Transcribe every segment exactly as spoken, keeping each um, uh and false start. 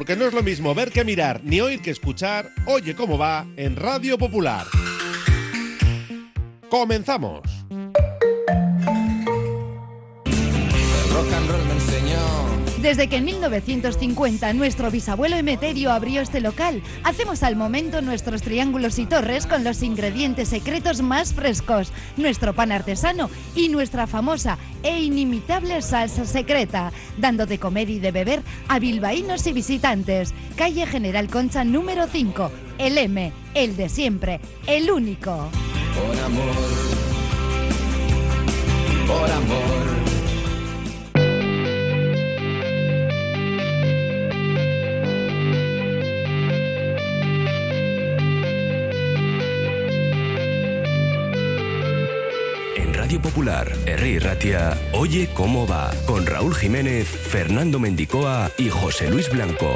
Porque no es lo mismo ver que mirar, ni oír que escuchar. Oye cómo va en Radio Popular. ¡Comenzamos! El rock and roll me enseñó. Desde que en mil novecientos cincuenta nuestro bisabuelo Emeterio abrió este local, hacemos al momento nuestros triángulos y torres con los ingredientes secretos más frescos, nuestro pan artesano y nuestra famosa e inimitable salsa secreta, dando de comer y de beber a bilbaínos y visitantes. Calle General Concha número cinco, el M, el de siempre, el único. Por amor, por amor. Radio Popular, Herri Ratia, Oye cómo va, con Raúl Jiménez, Fernando Mendicoa y José Luis Blanco.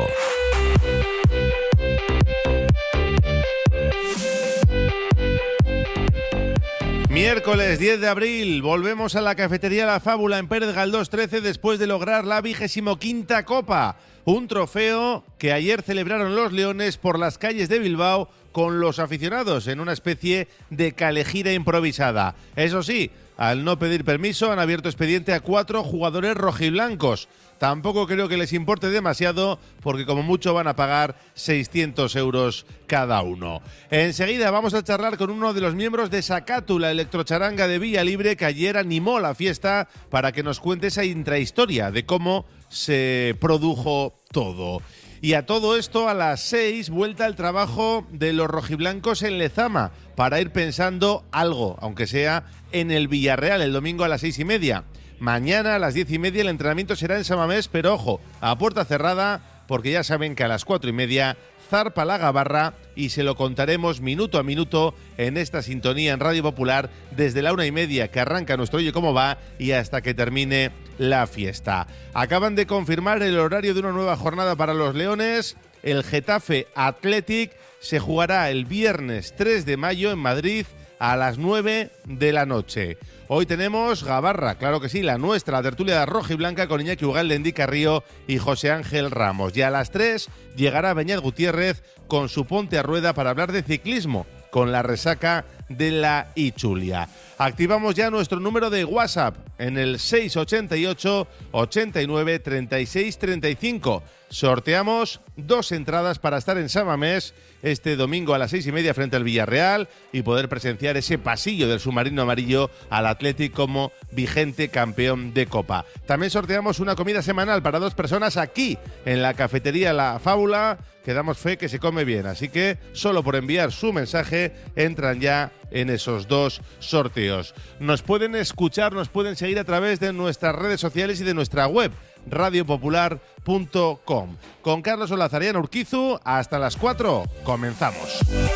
Miércoles diez de abril, volvemos a la cafetería La Fábula en Pérez Galdós trece después de lograr la vigésimo quinta Copa. Un trofeo que ayer celebraron los Leones por las calles de Bilbao con los aficionados en una especie de calejira improvisada. Eso sí, al no pedir permiso han abierto expediente a cuatro jugadores rojiblancos. Tampoco creo que les importe demasiado porque como mucho van a pagar seiscientos euros cada uno. Enseguida vamos a charlar con uno de los miembros de Sakatu, la electrocharanga de Villalibre, que ayer animó la fiesta para que nos cuente esa intrahistoria de cómo se produjo todo. Y a todo esto, a las seis, vuelta al trabajo de los rojiblancos en Lezama para ir pensando algo, aunque sea en el Villarreal, el domingo a las seis y media. Mañana a las diez y media el entrenamiento será en San Mamés, pero ojo, a puerta cerrada, porque ya saben que a las cuatro y media zarpa la gabarra y se lo contaremos minuto a minuto en esta sintonía en Radio Popular desde la una y media que arranca nuestro Oye Cómo Va y hasta que termine la fiesta. Acaban de confirmar el horario de una nueva jornada para los Leones. El Getafe Athletic se jugará el viernes tres de mayo en Madrid a las nueve de la noche. Hoy tenemos gabarra, claro que sí, la nuestra, la tertulia de roja y blanca con Iñaki Ugalde, Endy Carrillo y José Ángel Ramos. Y a las tres llegará Beñat Gutiérrez con su ponte a rueda para hablar de ciclismo, con la resaca de la Ichulia. Activamos ya nuestro número de WhatsApp en el seis ochenta y ocho, ochenta y nueve, treinta y seis, treinta y cinco. Sorteamos dos entradas para estar en San Mamés este domingo a las seis y media frente al Villarreal y poder presenciar ese pasillo del submarino amarillo al Athletic como vigente campeón de Copa. También sorteamos una comida semanal para dos personas aquí en la cafetería La Fábula, que damos fe que se come bien. Así que solo por enviar su mensaje entran ya en esos dos sorteos. Nos pueden escuchar, nos pueden seguir a través de nuestras redes sociales y de nuestra web, radio popular punto com. Con Carlos Olazarian Urquizu, hasta las cuatro, comenzamos.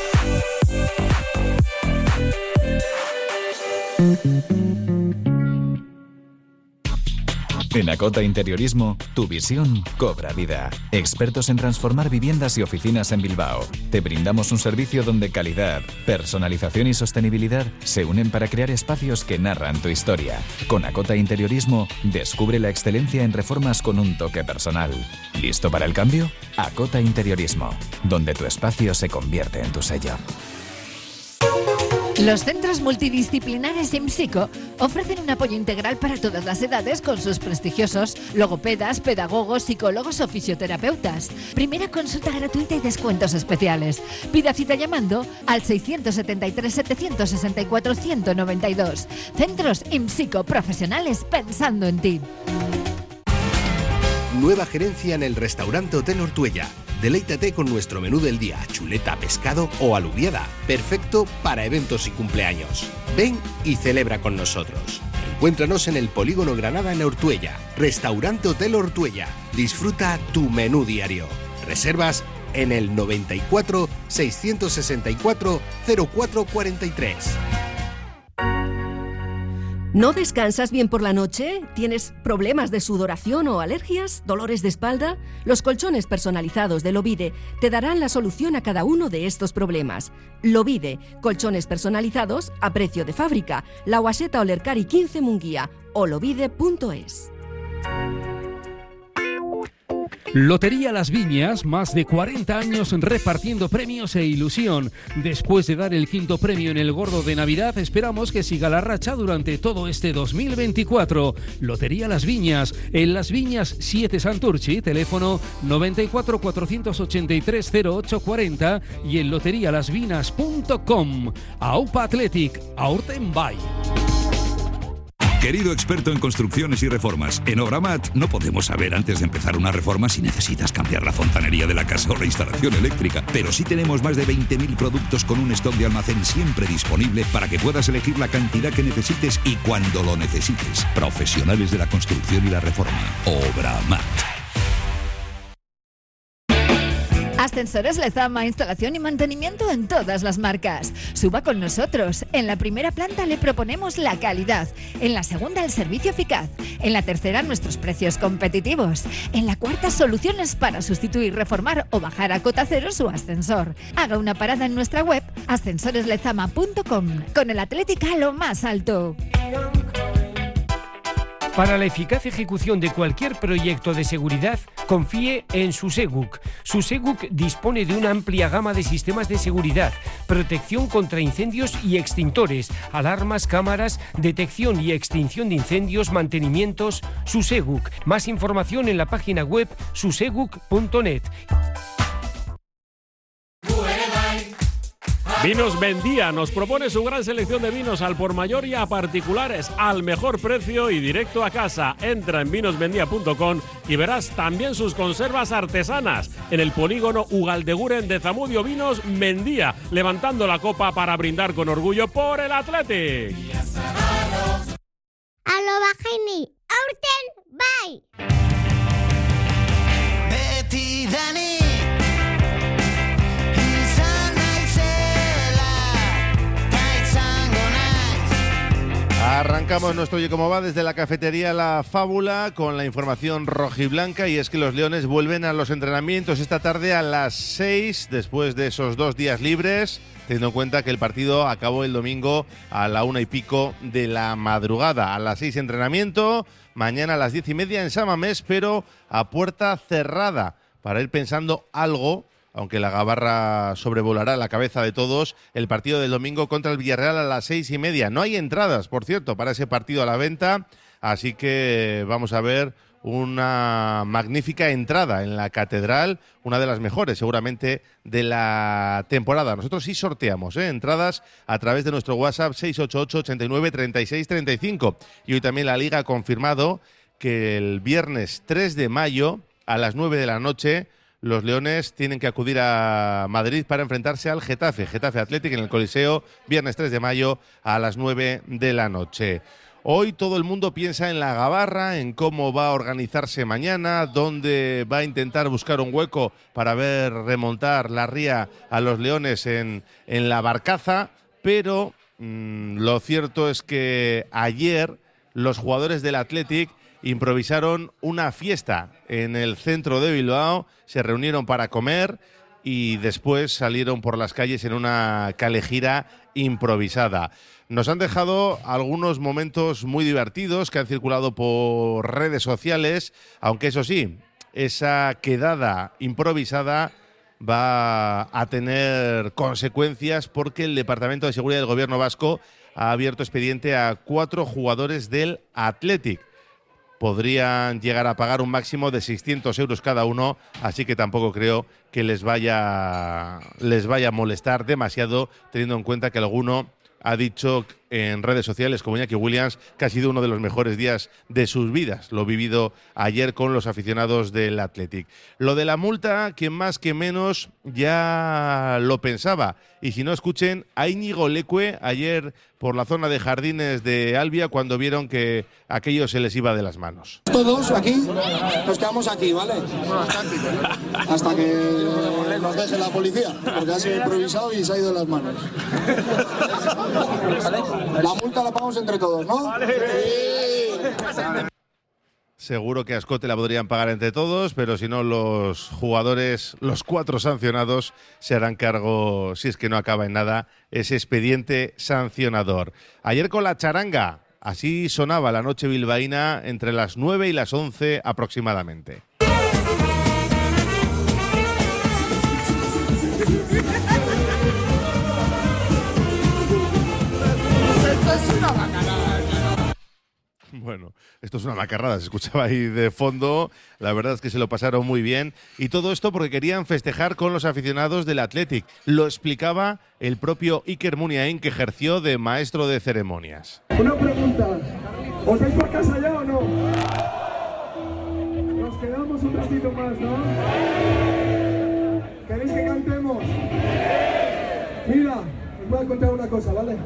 En Acota Interiorismo, tu visión cobra vida. Expertos en transformar viviendas y oficinas en Bilbao. Te brindamos un servicio donde calidad, personalización y sostenibilidad se unen para crear espacios que narran tu historia. Con Acota Interiorismo, descubre la excelencia en reformas con un toque personal. ¿Listo para el cambio? Acota Interiorismo, donde tu espacio se convierte en tu sello. Los centros multidisciplinares IMSICO ofrecen un apoyo integral para todas las edades con sus prestigiosos logopedas, pedagogos, psicólogos o fisioterapeutas. Primera consulta gratuita y descuentos especiales. Pida cita llamando al seiscientos setenta y tres, setecientos sesenta y cuatro, ciento noventa y dos. Centros IMSICO, profesionales pensando en ti. Nueva gerencia en el restaurante Hotel Ortuella. Deleítate con nuestro menú del día, chuleta, pescado o alubiada. Perfecto para eventos y cumpleaños. Ven y celebra con nosotros. Encuéntranos en el Polígono Granada en Ortuella. Restaurante Hotel Ortuella. Disfruta tu menú diario. Reservas en el noventa y cuatro, seiscientos sesenta y cuatro, cero cuatro cuarenta y tres. ¿No descansas bien por la noche? ¿Tienes problemas de sudoración o alergias? ¿Dolores de espalda? Los colchones personalizados de Lovide te darán la solución a cada uno de estos problemas. Lovide, colchones personalizados a precio de fábrica. La Guaseta Olercari quince Munguía o lovide punto es. Lotería Las Viñas, más de cuarenta años repartiendo premios e ilusión. Después de dar el quinto premio en el Gordo de Navidad, esperamos que siga la racha durante todo este dos mil veinticuatro. Lotería Las Viñas, en Las Viñas siete Santurchi, teléfono noventa y cuatro, cuatrocientos ochenta y tres, cero ocho cuarenta y en lotería las vinas punto com. Aupa Athletic, Aurten Bay. Querido experto en construcciones y reformas, en Obramat no podemos saber antes de empezar una reforma si necesitas cambiar la fontanería de la casa o la instalación eléctrica, pero sí tenemos más de veinte mil productos con un stock de almacén siempre disponible para que puedas elegir la cantidad que necesites y cuando lo necesites. Profesionales de la construcción y la reforma. Obramat. Ascensores Lezama, instalación y mantenimiento en todas las marcas. Suba con nosotros. En la primera planta le proponemos la calidad. En la segunda, el servicio eficaz. En la tercera, nuestros precios competitivos. En la cuarta, soluciones para sustituir, reformar o bajar a cota cero su ascensor. Haga una parada en nuestra web ascensores lezama punto com. Con el Atlético a lo más alto. Para la eficaz ejecución de cualquier proyecto de seguridad, confíe en Suseguc. Suseguc dispone de una amplia gama de sistemas de seguridad, protección contra incendios y extintores, alarmas, cámaras, detección y extinción de incendios, mantenimientos. Suseguc. Más información en la página web suseguc punto net. Vinos Mendía nos propone su gran selección de vinos al por mayor y a particulares al mejor precio y directo a casa. Entra en vinos mendía punto com y verás también sus conservas artesanas en el polígono Ugaldeguren de Zamudio. Vinos Mendía, levantando la copa para brindar con orgullo por el Athletic. A lo bajini, Aurten Bay. Betty Dani. Arrancamos nuestro Oye Cómo Va desde la cafetería La Fábula con la información rojiblanca, y es que los Leones vuelven a los entrenamientos esta tarde a las seis después de esos dos días libres, teniendo en cuenta que el partido acabó el domingo a la una y pico de la madrugada. A las seis entrenamiento, mañana a las diez y media en San Mamés, pero a puerta cerrada, para ir pensando algo, aunque la gabarra sobrevolará la cabeza de todos, el partido del domingo contra el Villarreal a las seis y media. No hay entradas, por cierto, para ese partido a la venta, así que vamos a ver una magnífica entrada en la Catedral, una de las mejores seguramente de la temporada. Nosotros sí sorteamos ¿eh? entradas a través de nuestro WhatsApp seis ocho ocho, ochenta y nueve, treinta y seis, treinta y cinco. Y hoy también la Liga ha confirmado que el viernes tres de mayo a las nueve de la noche los Leones tienen que acudir a Madrid para enfrentarse al Getafe, Getafe Athletic en el Coliseo, viernes tres de mayo a las nueve de la noche. Hoy todo el mundo piensa en la gabarra, en cómo va a organizarse mañana, dónde va a intentar buscar un hueco para ver remontar la ría a los Leones en, en la Barcaza, pero mmm, lo cierto es que ayer los jugadores del Athletic improvisaron una fiesta en el centro de Bilbao, se reunieron para comer y después salieron por las calles en una calejira improvisada. Nos han dejado algunos momentos muy divertidos que han circulado por redes sociales, aunque eso sí, esa quedada improvisada va a tener consecuencias porque el Departamento de Seguridad del Gobierno Vasco ha abierto expediente a cuatro jugadores del Athletic. Podrían llegar a pagar un máximo de seiscientos euros cada uno, así que tampoco creo que les vaya, les vaya a molestar demasiado, teniendo en cuenta que alguno ha dicho en redes sociales, como Iñaki Williams, que ha sido uno de los mejores días de sus vidas, lo vivido ayer con los aficionados del Athletic. Lo de la multa, quien más que menos ya lo pensaba, y si no, escuchen a Íñigo Leque ayer por la zona de Jardines de Albia cuando vieron que aquello se les iba de las manos. Todos aquí, nos quedamos aquí, ¿vale? Hasta que nos deje la policía, porque ha sido improvisado y se ha ido de las manos. La multa la pagamos entre todos, ¿no? Seguro que a Escote la podrían pagar entre todos, pero si no, los jugadores, los cuatro sancionados, se harán cargo, si es que no acaba en nada, ese expediente sancionador. Ayer con la charanga, así sonaba la noche bilbaína entre las nueve y las once aproximadamente. Bueno, esto es una macarrada, se escuchaba ahí de fondo, la verdad es que se lo pasaron muy bien y todo esto porque querían festejar con los aficionados del Athletic. Lo explicaba el propio Iker Muniain, que ejerció de maestro de ceremonias. Una pregunta, ¿os vais para casa ya o no? Nos quedamos un ratito más, ¿no? ¿Queréis que cantemos? Mira, os voy a contar una cosa, ¿vale?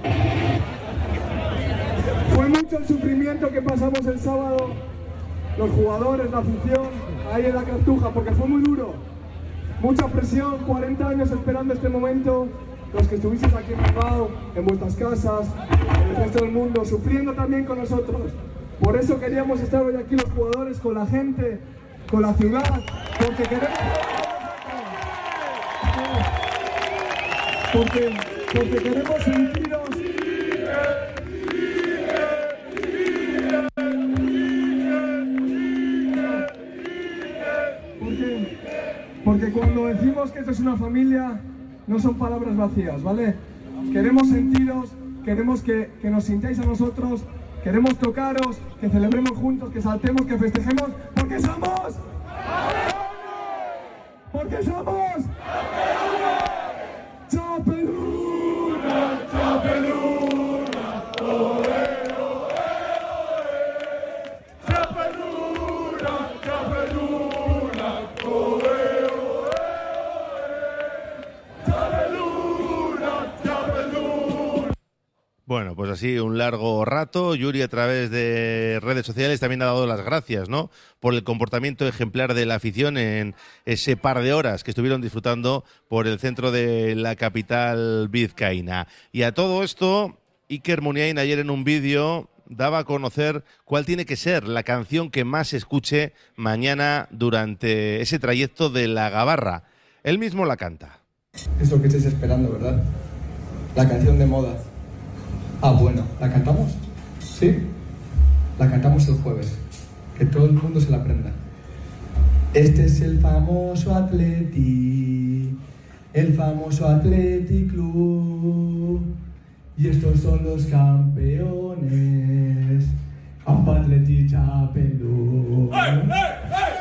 Fue mucho el sufrimiento que pasamos el sábado, los jugadores, la afición, ahí en la Cartuja, porque fue muy duro. Mucha presión, cuarenta años esperando este momento, los que estuvisteis aquí en Bilbao, en vuestras casas, en el resto del mundo, sufriendo también con nosotros. Por eso queríamos estar hoy aquí los jugadores, con la gente, con la ciudad, porque queremos... Porque, porque queremos sentiros... Porque, porque cuando decimos que esto es una familia, no son palabras vacías, ¿vale? Queremos sentiros, queremos que, que nos sintáis a nosotros, queremos tocaros, que celebremos juntos, que saltemos, que festejemos, porque somos... Porque somos... ¡Chapeluna! ¡Chapeluna! ¡Oe, oe, oe! ¡Chapeluna! ¡Chapeluna! ¡Oe, oe, oe! ¡Chapeluna! ¡Chapeluna! Bueno, pues así un largo rato. Yuri, a través de redes sociales, también ha dado las gracias, ¿no?, por el comportamiento ejemplar de la afición en ese par de horas que estuvieron disfrutando por el centro de la capital vizcaína. Y a todo esto, Iker Muniain ayer en un vídeo daba a conocer cuál tiene que ser la canción que más se escuche mañana durante ese trayecto de la Gabarra. Él mismo la canta. Es lo que estáis esperando, ¿verdad? La canción de moda. Ah, bueno, ¿la cantamos? ¿Sí? La cantamos el jueves. Que todo el mundo se la aprenda. Este es el famoso Atleti, el famoso Athletic Club. Y estos son los campeones. Campo Atleti Chapelú. ¡Hey, hey, hey!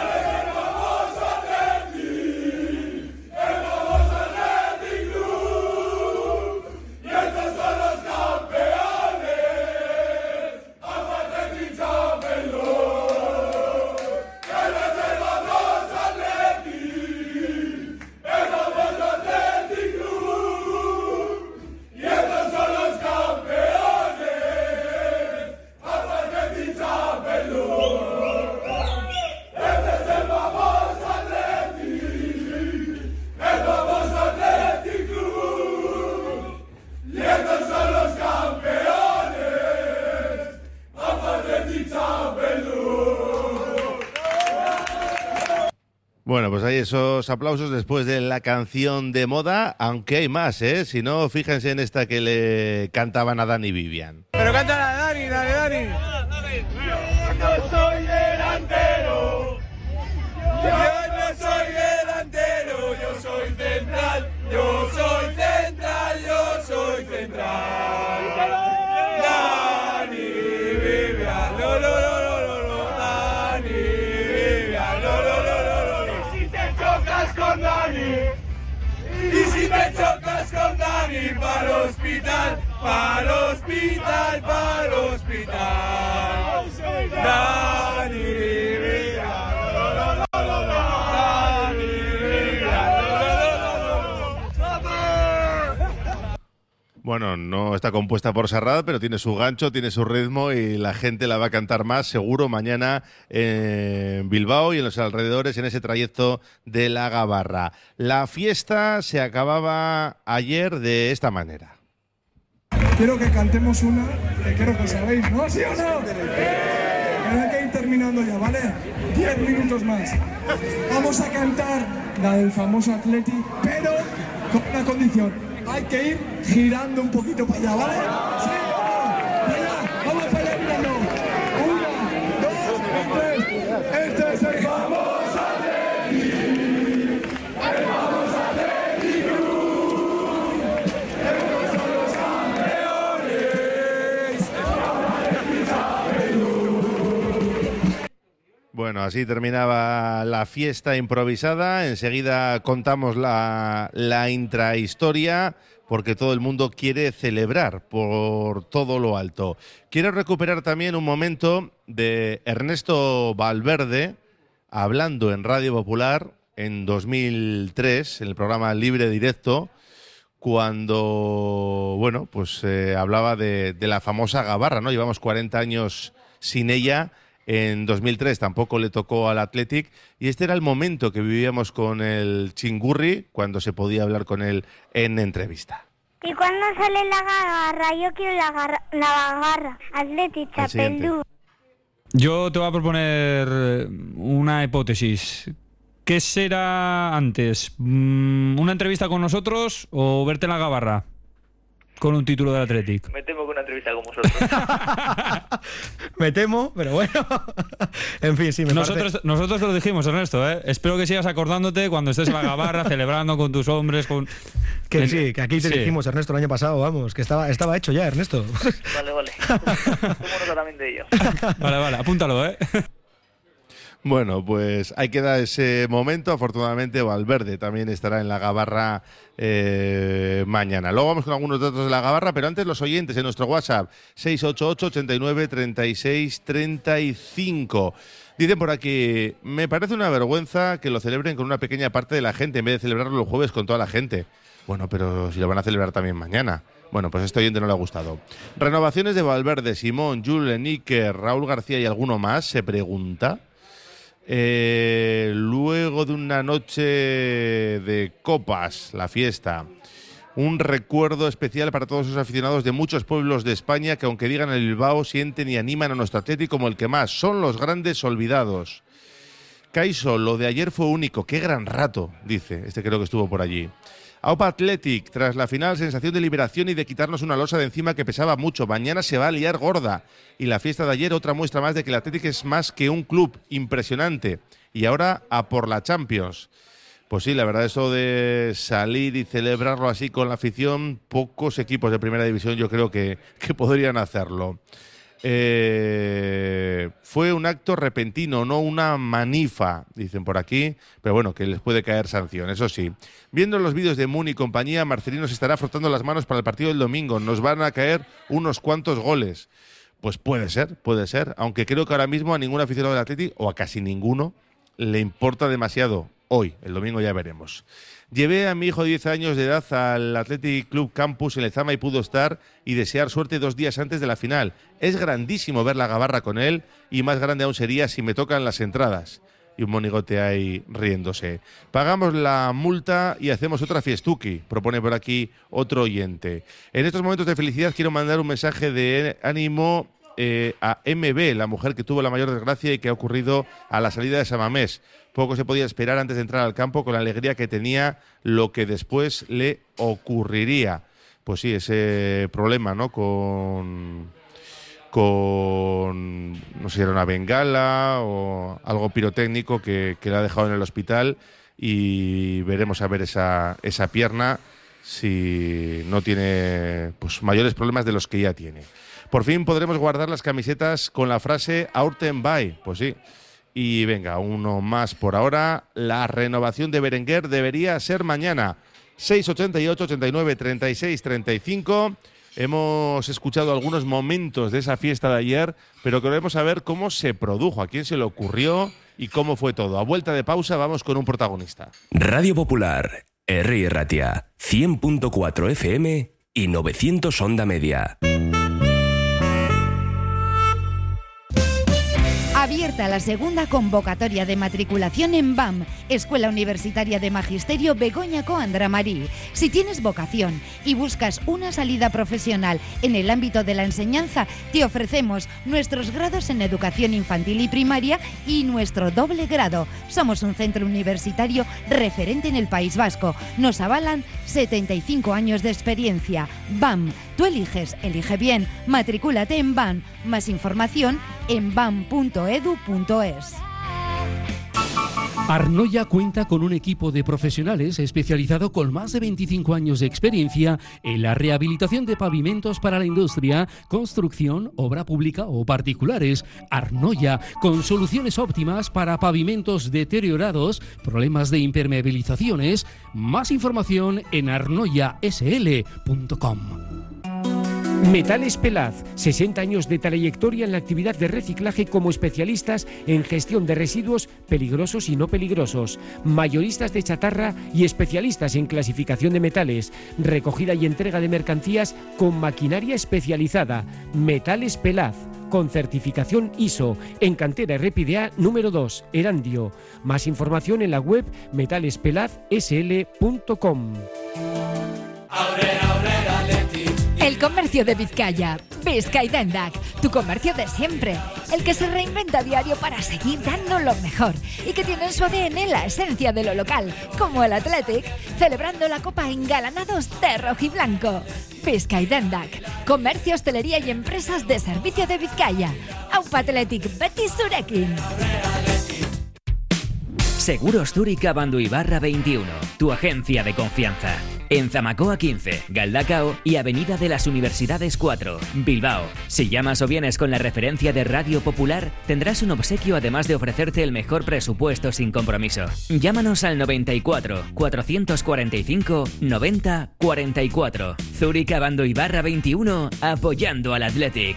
Bueno, pues hay esos aplausos después de la canción de moda, aunque hay más, ¿eh? Si no, fíjense en esta que le cantaban a Dani Vivian. Pero cántala, Dani, dale, Dani. Yo soy delantero. Yo no soy delantero, yo soy central. Yo soy central, yo soy central. Dani Vivian, lo, lo, lo, lo, lo, lo. Dani Vivian, lo, lo, lo, lo, lo. Y si te chocas con Dani, y si te chocas con Dani, para el hospital, para el hospital, para el hospital. Dani Vivian, lo, lo, lo, lo, lo. Dani Vivian, lo, lo, lo, lo, lo. Bueno, no está compuesta por Serrat, pero tiene su gancho, tiene su ritmo y la gente la va a cantar más seguro mañana en Bilbao y en los alrededores en ese trayecto de la Gabarra. La fiesta se acababa ayer de esta manera. Quiero que cantemos una, que creo que sabéis, ¿no? ¿Sí o no? Pero hay que ir terminando ya, ¿vale? Diez minutos más. Vamos a cantar la del famoso Atleti, pero con una condición. Hay que ir girando un poquito para allá, ¿vale? ¿Sí o no? Para allá, vamos para allá mirando. Una, dos, tres. Este es el famoso Atleti. El famoso Atleti Club. Estos son los campeones. El Atleti Club. Bueno, así terminaba la fiesta improvisada. Enseguida contamos la, la intrahistoria, porque todo el mundo quiere celebrar por todo lo alto. Quiero recuperar también un momento de Ernesto Valverde hablando en Radio Popular en dos mil tres, en el programa Libre Directo, cuando, bueno, pues eh, hablaba de, de la famosa gabarra, ¿no? Llevamos cuarenta años sin ella. En dos mil tres tampoco le tocó al Athletic y este era el momento que vivíamos con el Chingurri cuando se podía hablar con él en entrevista. ¿Y cuándo sale la gabarra? Yo quiero la, garra, la gabarra. Athletic Chapelú. Yo te voy a proponer una hipótesis. ¿Qué será antes? ¿Una entrevista con nosotros o verte en la gabarra? Con un título del Athletic. Me temo que una entrevista con vosotros. Me temo, pero bueno. En fin, sí, me nosotros, parece... nosotros te lo dijimos, Ernesto, ¿eh? Espero que sigas acordándote cuando estés en la gabarra, celebrando con tus hombres, con... Que sí, que aquí te sí. dijimos, Ernesto, el año pasado, vamos, que estaba, estaba hecho ya, Ernesto. Vale, vale. Tomo nota también de ello. Vale, vale, apúntalo, ¿eh? Bueno, pues ahí queda ese momento. Afortunadamente Valverde también estará en la gabarra eh, mañana. Luego vamos con algunos datos de la gabarra, pero antes los oyentes en nuestro WhatsApp seis ocho ocho, ochenta y nueve, treinta y seis, treinta y cinco. Dicen por aquí, me parece una vergüenza que lo celebren con una pequeña parte de la gente en vez de celebrarlo los jueves con toda la gente. Bueno, pero si lo van a celebrar también mañana. Bueno, pues a este oyente no le ha gustado. Renovaciones de Valverde, Simón, Julen, Iker, Raúl García y alguno más, se pregunta. Eh, luego de una noche de copas, la fiesta, un recuerdo especial para todos los aficionados de muchos pueblos de España que, aunque digan el Bilbao, sienten y animan a nuestro Atlético como el que más. Son los grandes olvidados. Caiso, lo de ayer fue único. Qué gran rato, dice. Este creo que estuvo por allí. Aupa Athletic, tras la final, sensación de liberación y de quitarnos una losa de encima que pesaba mucho. Mañana se va a liar gorda. Y la fiesta de ayer, otra muestra más de que el Athletic es más que un club. Impresionante. Y ahora a por la Champions. Pues sí, la verdad, eso de salir y celebrarlo así con la afición, pocos equipos de primera división yo creo que, que podrían hacerlo. Eh, fue un acto repentino, no una manifa, dicen por aquí, pero bueno, que les puede caer sanción, eso sí. Viendo los vídeos de Moon y compañía, Marcelino se estará frotando las manos para el partido del domingo. Nos van a caer unos cuantos goles. Pues puede ser, puede ser, aunque creo que ahora mismo a ningún aficionado del Athletic, o a casi ninguno, le importa demasiado. Hoy, el domingo ya veremos. Llevé a mi hijo de diez años de edad al Athletic Club Campus en Lezama y pudo estar y desear suerte dos días antes de la final. Es grandísimo ver la gabarra con él y más grande aún sería si me tocan las entradas. Y un monigote ahí riéndose. Pagamos la multa y hacemos otra fiestuki, propone por aquí otro oyente. En estos momentos de felicidad quiero mandar un mensaje de ánimo eh, a M B, la mujer que tuvo la mayor desgracia y que ha ocurrido a la salida de Samamés. Poco se podía esperar antes de entrar al campo con la alegría que tenía lo que después le ocurriría. Pues sí, ese problema, ¿no? Con, con no sé si era una bengala o algo pirotécnico que, que le ha dejado en el hospital y veremos a ver esa, esa pierna si no tiene pues mayores problemas de los que ya tiene. Por fin podremos guardar las camisetas con la frase Aurten Bay. Pues sí. Y venga, uno más por ahora. La renovación de Berenguer debería ser mañana. seis ochenta y ocho, ochenta y nueve, treinta y seis, treinta y cinco. Hemos escuchado algunos momentos de esa fiesta de ayer, pero queremos saber cómo se produjo, a quién se le ocurrió y cómo fue todo. A vuelta de pausa vamos con un protagonista. Radio Popular, Herri Ratia, cien punto cuatro F M y novecientos Onda Media. Abierta la segunda convocatoria de matriculación en B A M, Escuela Universitaria de Magisterio Begoña Coandra Marí. Si tienes vocación y buscas una salida profesional en el ámbito de la enseñanza, te ofrecemos nuestros grados en educación infantil y primaria y nuestro doble grado. Somos un centro universitario referente en el País Vasco. Nos avalan setenta y cinco años de experiencia. B A M, tú eliges, elige bien. Matricúlate en B A M. Más información en bam punto edu punto es. Arnoya cuenta con un equipo de profesionales especializado con más de veinticinco años de experiencia en la rehabilitación de pavimentos para la industria, construcción, obra pública o particulares. Arnoya, con soluciones óptimas para pavimentos deteriorados, problemas de impermeabilizaciones. Más información en arnoya s l punto com. Metales Pelaz, sesenta años de trayectoria en la actividad de reciclaje como especialistas en gestión de residuos peligrosos y no peligrosos, mayoristas de chatarra y especialistas en clasificación de metales, recogida y entrega de mercancías con maquinaria especializada. Metales Pelaz, con certificación I S O, en cantera R P D A número dos, Erandio. Más información en la web metales pelaz s l punto com. El comercio de Vizcaya, Vizcaidendac, tu comercio de siempre, el que se reinventa a diario para seguir dando lo mejor y que tiene en su A D N la esencia de lo local, como el Athletic, celebrando la Copa engalanados de rojiblanco. Vizcaidendac, comercio, hostelería y empresas de servicio de Vizcaya. Aupa Athletic, Betis Surekin. Seguros Zúrica Banduibarra veintiuno, tu agencia de confianza. En Zamacoa quince, Galdacao y Avenida de las Universidades cuatro, Bilbao. Si llamas o vienes con la referencia de Radio Popular, tendrás un obsequio además de ofrecerte el mejor presupuesto sin compromiso. Llámanos al noventa y cuatro, cuatrocientos cuarenta y cinco, noventa, cuarenta y cuatro. Zúrica Banduibarra veintiuno, apoyando al Athletic.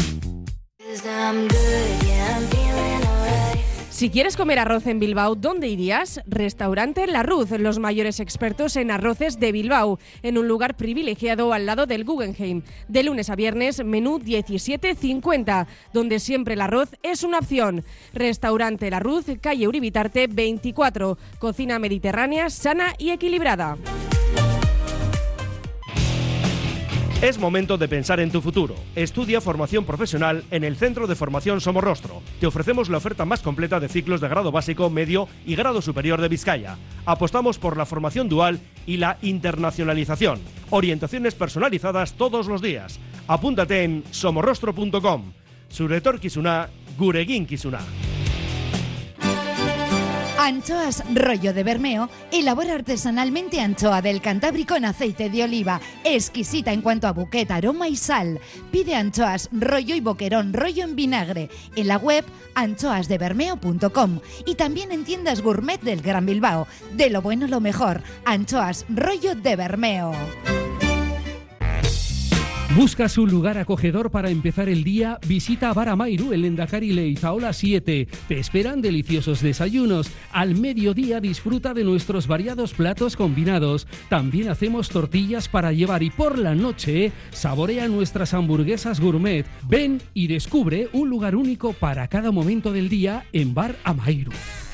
Si quieres comer arroz en Bilbao, ¿dónde irías? Restaurante La Ruz, los mayores expertos en arroces de Bilbao, en un lugar privilegiado al lado del Guggenheim. De lunes a viernes, menú diecisiete cincuenta, donde siempre el arroz es una opción. Restaurante La Ruz, calle Uribitarte veinticuatro, cocina mediterránea, sana y equilibrada. Es momento de pensar en tu futuro. Estudia formación profesional en el Centro de Formación Somorrostro. Te ofrecemos la oferta más completa de ciclos de grado básico, medio y grado superior de Vizcaya. Apostamos por la formación dual y la internacionalización. Orientaciones personalizadas todos los días. Apúntate en somorrostro punto com. Zure etorkizuna, gure eginkizuna. Anchoas Rollo de Bermeo elabora artesanalmente anchoa del Cantábrico en aceite de oliva, exquisita en cuanto a buquet, aroma y sal. Pide anchoas Rollo y boquerón Rollo en vinagre en la web anchoas de bermeo punto com y también en tiendas gourmet del Gran Bilbao. De lo bueno lo mejor, Anchoas Rollo de Bermeo. ¿Buscas un lugar acogedor para empezar el día? Visita Bar Amairu en Lendakari Leizaola siete. Te esperan deliciosos desayunos. Al mediodía disfruta de nuestros variados platos combinados. También hacemos tortillas para llevar y por la noche saborea nuestras hamburguesas gourmet. Ven y descubre un lugar único para cada momento del día en Bar Amairu.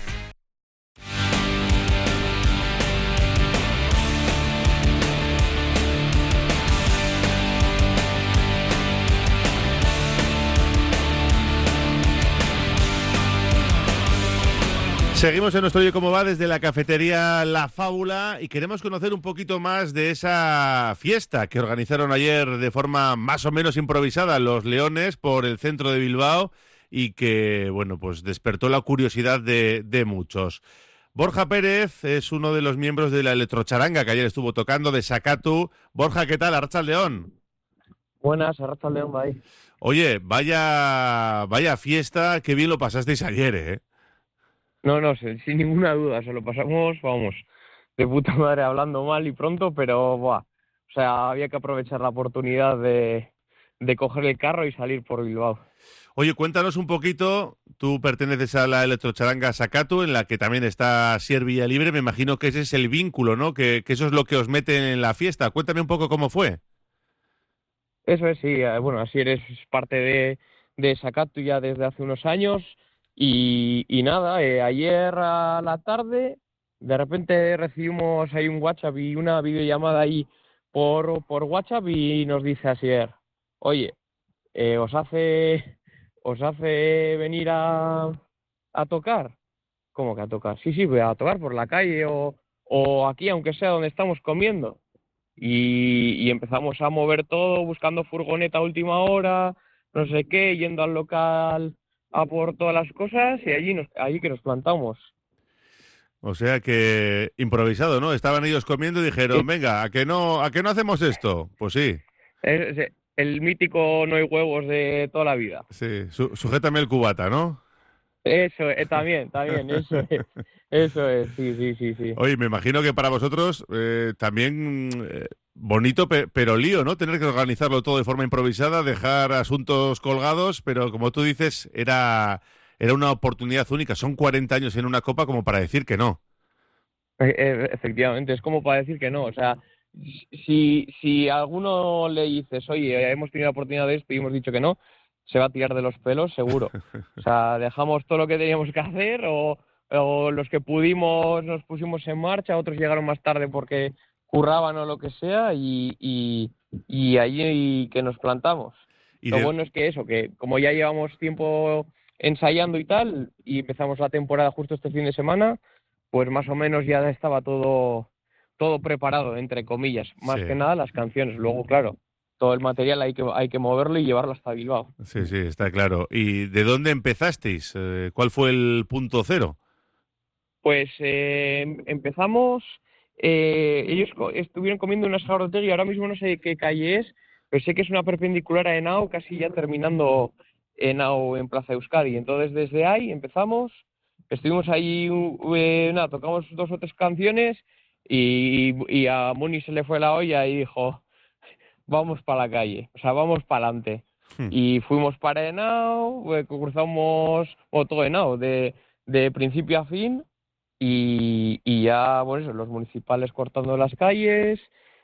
Seguimos en nuestro Oye Cómo Va desde la cafetería La Fábula y queremos conocer un poquito más de esa fiesta que organizaron ayer de forma más o menos improvisada los Leones por el centro de Bilbao y que, bueno, pues despertó la curiosidad de, de muchos. Borja Pérez es uno de los miembros de la electrocharanga que ayer estuvo tocando de Sakatu. Borja, ¿qué tal? Arratsaldeon. Buenas, Arratsaldeon, bye. Oye, vaya, vaya fiesta, qué bien lo pasasteis ayer, ¿eh? No, no, sin ninguna duda, se lo pasamos, vamos, de puta madre hablando mal y pronto, pero, buah, o sea, había que aprovechar la oportunidad de, de coger el carro y salir por Bilbao. Oye, cuéntanos un poquito, tú perteneces a la electrocharanga Sakatu, en la que también está Sier Villalibre, me imagino que ese es el vínculo, ¿no? Que, que eso es lo que os mete en la fiesta. Cuéntame un poco cómo fue. Eso es, sí, bueno, Asier es parte de, de Sakatu ya desde hace unos años. Y, y nada, eh, ayer a la tarde de repente recibimos ahí un WhatsApp y una videollamada ahí por, por WhatsApp y nos dice Asier, oye, eh, ¿os hace os hace venir a, a tocar? ¿Cómo que a tocar? Sí, sí, voy a tocar por la calle o, o aquí, aunque sea donde estamos comiendo. Y, y empezamos a mover todo, buscando furgoneta a última hora, no sé qué, yendo al local a por todas las cosas y allí nos, allí que nos plantamos. O sea que improvisado, ¿no? Estaban ellos comiendo y dijeron, sí. venga, ¿a que no, a que no hacemos esto? Pues sí. Es, es el mítico no hay huevos de toda la vida. Sí, Su, sujétame el cubata, ¿no? Eso, eh, también, también, eso es. Eso es, sí, sí, sí, sí. Oye, me imagino que para vosotros eh, también eh, bonito, pe pero lío, ¿no? Tener que organizarlo todo de forma improvisada, dejar asuntos colgados, pero como tú dices, era... Era una oportunidad única. Son cuarenta años en una copa como para decir que no. Efectivamente, es como para decir que no. O sea, si, si a alguno le dices, oye, hemos tenido la oportunidad de esto y hemos dicho que no, se va a tirar de los pelos, seguro. O sea, dejamos todo lo que teníamos que hacer o, o los que pudimos nos pusimos en marcha, otros llegaron más tarde porque curraban o lo que sea y, y, y allí que nos plantamos. ¿Y lo de... bueno es que eso, que como ya llevamos tiempo ensayando y tal, y empezamos la temporada justo este fin de semana, pues más o menos ya estaba todo todo preparado, entre comillas, más sí. que nada las canciones. Luego, claro, todo el material hay que hay que moverlo y llevarlo hasta Bilbao. Sí, sí, está claro. ¿Y de dónde empezasteis? Eh, ¿Cuál fue el punto cero? Pues eh, empezamos, eh, ellos co estuvieron comiendo una Sagardotegui, ahora mismo no sé qué calle es, pero sé que es una perpendicular a Henao, casi ya terminando Henao en Plaza Euskadi. Entonces desde ahí empezamos, estuvimos ahí, eh, nada, tocamos dos o tres canciones y, y a Muni se le fue la olla y dijo, vamos para la calle, o sea, vamos para adelante. Hmm. Y fuimos para Henao, eh, cruzamos, o todo Henao, de, de principio a fin, y, y ya, bueno, eso, los municipales cortando las calles,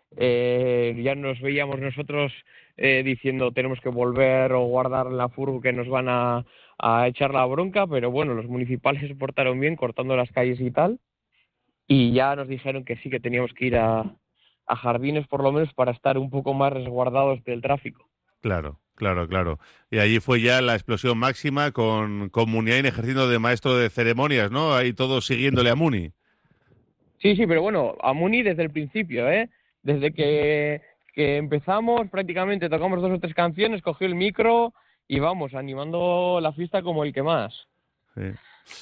eh, ya nos veíamos nosotros Eh, diciendo tenemos que volver o guardar la furgo que nos van a, a echar la bronca, pero bueno, los municipales se portaron bien cortando las calles y tal, y ya nos dijeron que sí, que teníamos que ir a, a jardines por lo menos para estar un poco más resguardados del tráfico. Claro, claro, claro. Y allí fue ya la explosión máxima con, con Muniain ejerciendo de maestro de ceremonias, ¿no? Ahí todos siguiéndole a Muni. Sí, sí, pero bueno, a Muni desde el principio, ¿eh? Desde que... que empezamos, prácticamente tocamos dos o tres canciones, cogió el micro y vamos, animando la fiesta como el que más. Sí.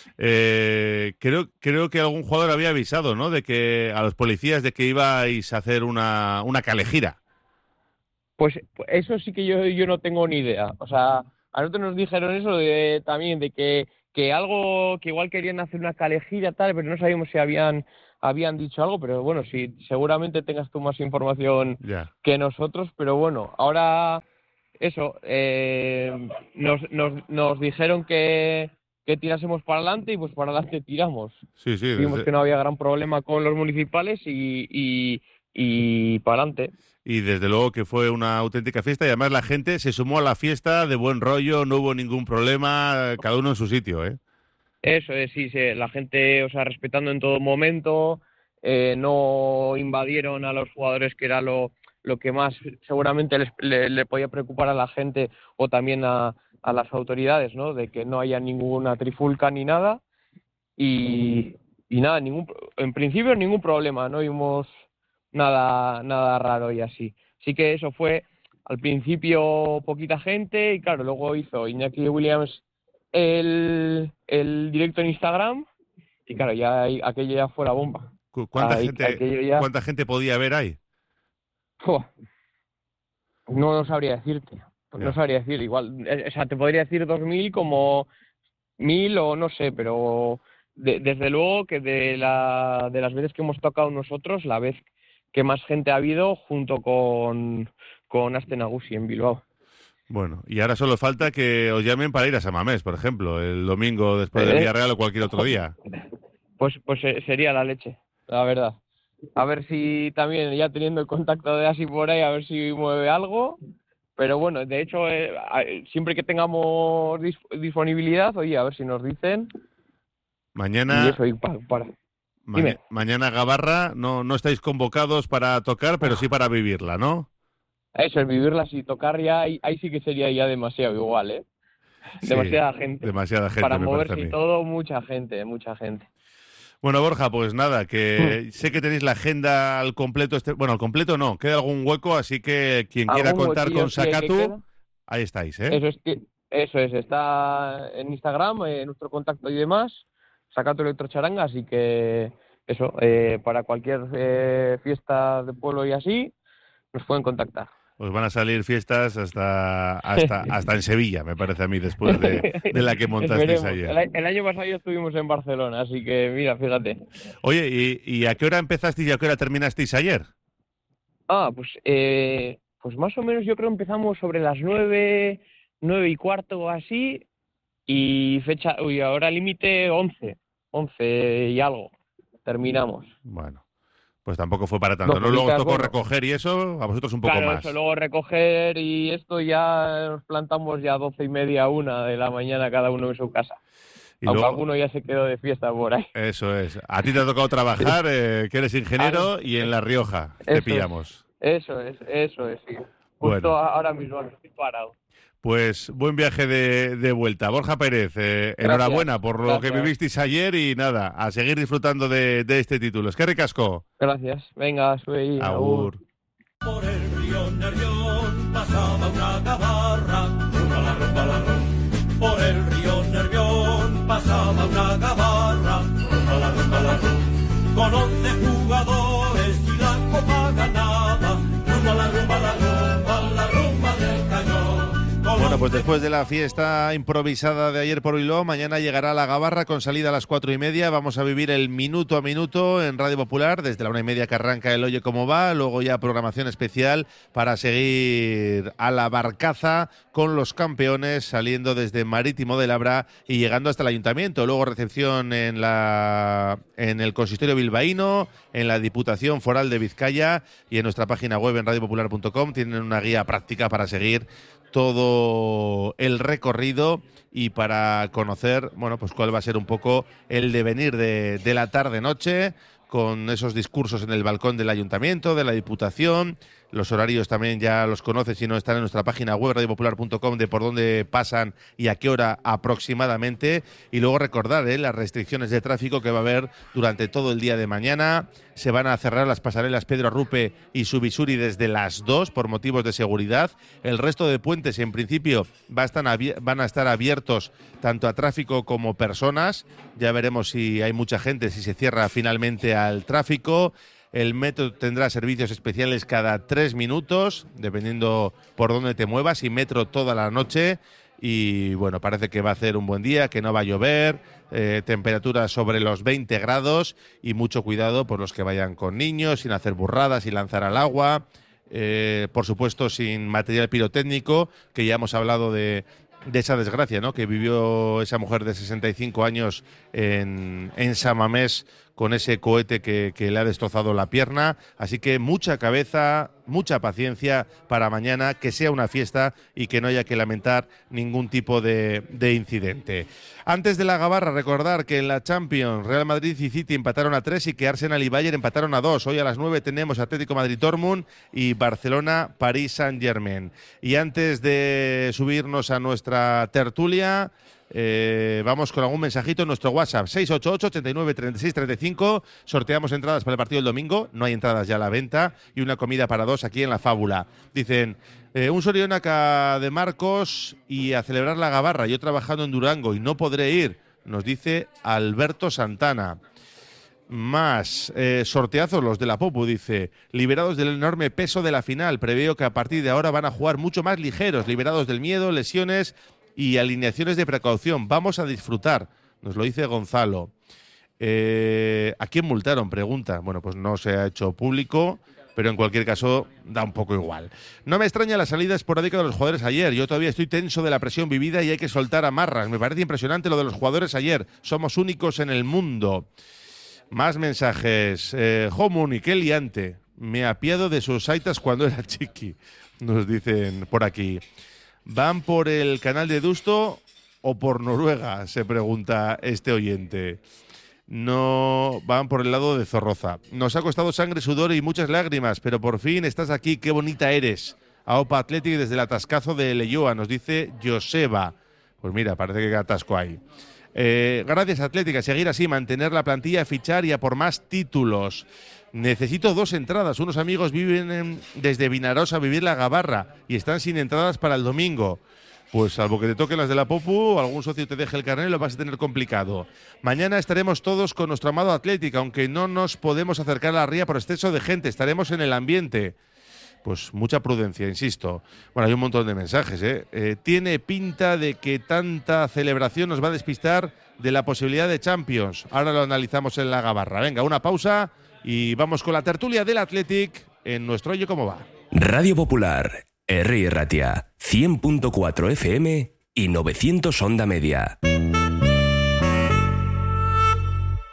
Eh, creo, creo que algún jugador había avisado, ¿no? De que a los policías de que ibais a hacer una, una calejira. Pues eso sí que yo, yo no tengo ni idea. O sea, a nosotros nos dijeron eso de, también, de que, que algo, que igual querían hacer una calejira tal, pero no sabíamos si habían... habían dicho algo, pero bueno, sí, seguramente tengas tú más información yeah. que nosotros, pero bueno, ahora eso, eh, nos, nos, nos dijeron que, que tirásemos para adelante y pues para adelante tiramos. Sí, sí. Vimos desde... que no había gran problema con los municipales y, y, y para adelante. Y desde luego que fue una auténtica fiesta y además la gente se sumó a la fiesta de buen rollo, no hubo ningún problema, cada uno en su sitio, ¿eh? Eso es, sí, sí, la gente, o sea, respetando en todo momento, eh, no invadieron a los jugadores, que era lo, lo que más seguramente les, le, le podía preocupar a la gente o también a, a las autoridades, ¿no? De que no haya ninguna trifulca ni nada y, y nada, ningún, en principio ningún problema, no vimos nada, nada raro y así. Sí que eso fue al principio poquita gente y claro, luego hizo Iñaki Williams el, el directo en Instagram y claro, ya aquello ya fue la bomba. ¿Cuánta, ahí, gente, ya... ¿cuánta gente podía ver ahí? Oh, no, no sabría decirte, no yeah. sabría decir, igual, o sea, te podría decir dos mil como mil o no sé, pero de, desde luego que de, la, de las veces que hemos tocado nosotros, la vez que más gente ha habido junto con, con Aste Nagusi en Bilbao. Bueno, y ahora solo falta que os llamen para ir a San Mamés, por ejemplo, el domingo después del Villarreal o cualquier otro día. Pues, pues sería la leche, la verdad. A ver si también, ya teniendo el contacto de Asi por ahí, a ver si mueve algo. Pero bueno, de hecho, eh, siempre que tengamos dis- disponibilidad, oye, a ver si nos dicen. Mañana... Y eso, y para, para. Ma- mañana Gabarra, no, no estáis convocados para tocar, pero sí para vivirla, ¿no? Eso, el vivirla y tocar ya, ahí, ahí sí que sería ya demasiado igual, ¿eh? Sí, demasiada gente. Demasiada gente, para me moverse y todo, mucha gente, mucha gente. Bueno, Borja, pues nada, que mm. sé que tenéis la agenda al completo. Este, bueno, al completo no, queda algún hueco, así que quien quiera contar con Sakatu, ahí estáis, ¿eh? Eso es, eso es, está en Instagram, en nuestro contacto y demás. Sacato Electrocharanga, así que eso, eh, para cualquier eh, fiesta de pueblo y así, nos pueden contactar. Pues van a salir fiestas hasta hasta hasta en Sevilla, me parece a mí, después de, de la que montasteis ayer. El, el año pasado ya estuvimos en Barcelona, así que mira, fíjate. Oye, ¿y, y a qué hora empezasteis y a qué hora terminasteis ayer? Ah, pues eh, pues más o menos yo creo empezamos sobre las nueve, nueve y cuarto o así, y fecha, uy, ahora límite once, once y algo, terminamos. Bueno. Pues tampoco fue para tanto, ¿no? No, Luego tocó bueno. recoger y eso, a vosotros un poco Claro, más. eso, luego recoger y esto ya nos plantamos ya doce y media, una de la mañana cada uno en su casa. Y Aunque luego- alguno ya se quedó de fiesta por ahí. Eso es. A ti te ha tocado trabajar, eh, que eres ingeniero, y en La Rioja te Eso es. pillamos. Eso es, eso es, sí. Justo Bueno. ahora mismo estoy parado. Pues buen viaje de, de vuelta. Borja Pérez, eh, Gracias, enhorabuena por lo que gracias. vivisteis ayer y nada, a seguir disfrutando de, de este título. Es que ricasco. Gracias. Venga, sube ahí. Agur. Por el río Nervión pasaba una gabarra, rumba la rumba la rum. Por el río Nervión pasaba una gabarra, rumba la rumba la rum. Con once jugadores y la copa ganaba, rumba la rumba la rumba, la rumba del cañón. Bueno, pues después de la fiesta improvisada de ayer por Bilbao, mañana llegará la Gabarra con salida a las cuatro y media. Vamos a vivir el minuto a minuto en Radio Popular, desde la una y media que arranca el Oye Cómo Va, luego ya programación especial para seguir a la barcaza con los campeones, saliendo desde Marítimo de Labra y llegando hasta el Ayuntamiento. Luego recepción en, la, en el Consistorio Bilbaíno, en la Diputación Foral de Vizcaya y en nuestra página web en radio popular punto com tienen una guía práctica para seguir todo el recorrido y para conocer, bueno, pues cuál va a ser un poco el devenir de, de la tarde-noche, con esos discursos en el balcón del Ayuntamiento, de la Diputación. Los horarios también ya los conoces si no están en nuestra página web radio popular punto com de por dónde pasan y a qué hora aproximadamente. Y luego recordar ¿eh? las restricciones de tráfico que va a haber durante todo el día de mañana. Se van a cerrar las pasarelas Pedro Arrupe y Subisuri desde las dos por motivos de seguridad. El resto de puentes en principio va a estar abier- van a estar abiertos tanto a tráfico como personas. Ya veremos si hay mucha gente, si se cierra finalmente al tráfico. El metro tendrá servicios especiales cada tres minutos, dependiendo por dónde te muevas, y metro toda la noche. Y bueno, parece que va a hacer un buen día, que no va a llover, eh, temperaturas sobre los veinte grados y mucho cuidado por los que vayan con niños, sin hacer burradas y lanzar al agua. Eh, por supuesto, sin material pirotécnico, que ya hemos hablado de, de esa desgracia, ¿no? Que vivió esa mujer de sesenta y cinco años en, en San Mamés con ese cohete que, que le ha destrozado la pierna. Así que mucha cabeza, mucha paciencia para mañana, que sea una fiesta y que no haya que lamentar ningún tipo de, de incidente. Antes de la Gabarra, recordar que en la Champions Real Madrid y City empataron a tres y que Arsenal y Bayern empataron a dos. Hoy a las nueve tenemos Atlético Madrid-Dortmund y Barcelona-París Saint-Germain. Y antes de subirnos a nuestra tertulia, Eh, vamos con algún mensajito en nuestro WhatsApp seis ocho ocho, ochenta y nueve, treinta y seis, treinta y cinco. Sorteamos entradas para el partido del domingo. No hay entradas ya a la venta. Y una comida para dos aquí en La Fábula. Dicen, eh, un Sorionaca de Marcos y a celebrar la Gabarra. Yo trabajando en Durango y no podré ir, nos dice Alberto Santana. Más eh, sorteazos los de la Popu, dice, liberados del enorme peso de la final. Preveo que a partir de ahora van a jugar mucho más ligeros, liberados del miedo, lesiones y alineaciones de precaución. Vamos a disfrutar, nos lo dice Gonzalo. Eh, ¿A quién multaron? Pregunta. Bueno, pues no se ha hecho público, pero en cualquier caso da un poco igual. No me extraña la salida esporádica de los jugadores ayer. Yo todavía estoy tenso de la presión vivida y hay que soltar amarras. Me parece impresionante lo de los jugadores ayer. Somos únicos en el mundo. Más mensajes. Eh, Homuni, qué liante. Me apiado de sus aitas cuando era chiqui. Nos dicen por aquí. ¿Van por el canal de Dusto o por Noruega? Se pregunta este oyente. No, van por el lado de Zorroza. Nos ha costado sangre, sudor y muchas lágrimas, pero por fin estás aquí. Qué bonita eres. A Opa Athletic desde el atascazo de Leyoa, nos dice Joseba. Pues mira, parece que atasco hay. Eh, gracias, Atlética. Seguir así, mantener la plantilla, fichar y a por más títulos. Necesito dos entradas. Unos amigos viven en, desde Vinarosa a vivir la Gabarra y están sin entradas para el domingo. Pues salvo que te toquen las de la Popu o algún socio te deje el carnet, lo vas a tener complicado. Mañana estaremos todos con nuestro amado Atlético, aunque no nos podemos acercar a la ría por exceso de gente. Estaremos en el ambiente. Pues mucha prudencia, insisto. Bueno, hay un montón de mensajes, ¿eh? Eh, tiene pinta de que tanta celebración nos va a despistar de la posibilidad de Champions. Ahora lo analizamos en la gabarra. Venga, una pausa y vamos con la tertulia del Athletic en nuestro Oye Cómo Va. Radio Popular, Herri Ratia, cien punto cuatro F M y novecientos onda media.